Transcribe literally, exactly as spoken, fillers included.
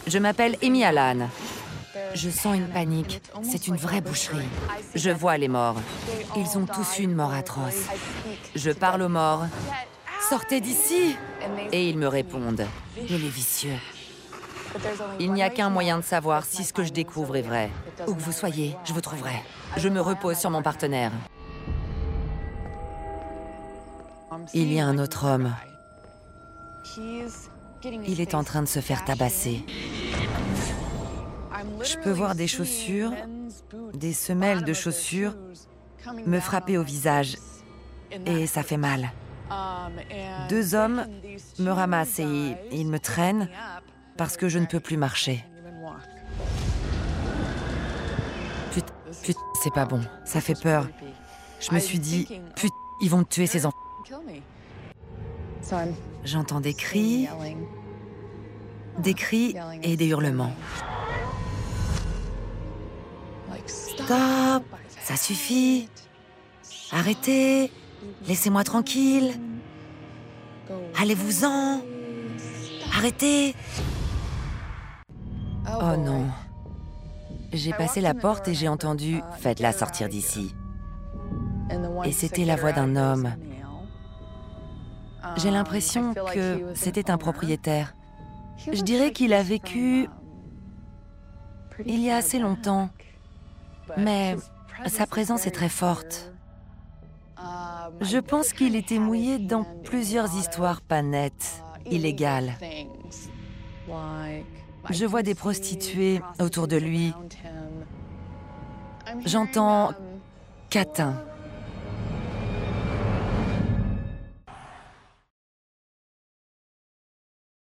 Je m'appelle Amy Allan. Je sens une panique. C'est une vraie boucherie. Je vois les morts. Ils ont tous eu une mort atroce. Je parle aux morts. Sortez d'ici! Et ils me répondent. Et les vicieux. Il n'y a qu'un moyen de savoir si ce que je découvre est vrai. Où que vous soyez, je vous trouverai. Je me repose sur mon partenaire. Il y a un autre homme. Il est en train de se faire tabasser. Je peux voir des chaussures, des semelles de chaussures, me frapper au visage. Et ça fait mal. Deux hommes me ramassent et ils me traînent parce que je ne peux plus marcher. Putain, putain, c'est pas bon. Ça fait peur. Je me suis dit, putain, ils vont me tuer ces enfants. J'entends des cris, des cris et des hurlements. Stop! Ça suffit! Arrêtez! Laissez-moi tranquille! Allez-vous-en! Arrêtez! Oh non! J'ai passé la porte et j'ai entendu « Faites-la sortir d'ici ». Et c'était la voix d'un homme. J'ai l'impression que c'était un propriétaire. Je dirais qu'il a vécu il y a assez longtemps. Mais sa présence est très forte. Je pense qu'il était mouillé dans plusieurs histoires pas nettes, illégales. Je vois des prostituées autour de lui. J'entends catin.